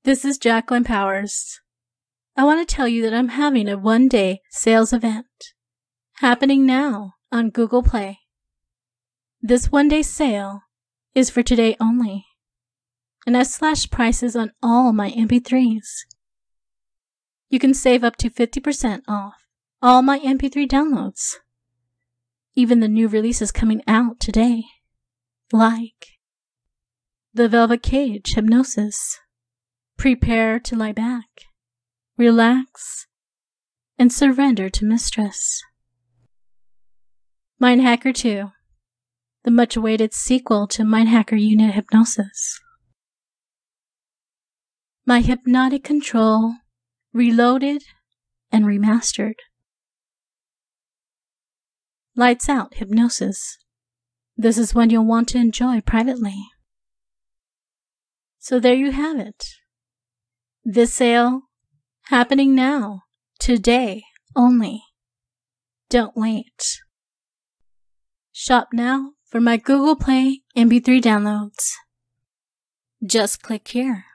This is Jacqueline Powers. I want to tell you that I'm having a one-day sales event happening now on Google Play. This one-day sale is for today only, and I've slashed prices on all my MP3s. You can save up to 50% off all my MP3 downloads, even the new releases coming out today, like The Velvet Cage Hypnosis, Prepare to Lie Back, Relax, and Surrender to Mistress. Mindhacker 2, the much-awaited sequel to Mindhacker Unit Hypnosis. My Hypnotic Control Reloaded and Remastered. Lights Out Hypnosis. This is one you'll want to enjoy privately. So there you have it. This sale happening now, today only. Don't wait. Shop now for my Google Play MP3 downloads. Just click here.